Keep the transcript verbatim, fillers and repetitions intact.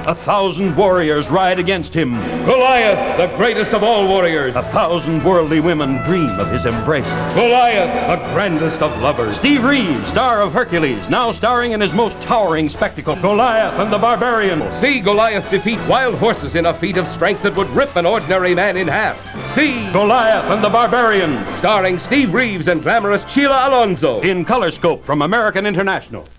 A thousand warriors ride against him. Goliath, the greatest of all warriors. A thousand worldly women dream of his embrace. Goliath, the grandest of lovers. Steve Reeves, star of Hercules, now starring in his most towering spectacle, Goliath and the Barbarian. See Goliath defeat wild horses in a feat of strength that would rip an ordinary man in half. See Goliath and the Barbarian, starring Steve Reeves and glamorous Sheila Alonso. In Colorscope from American International.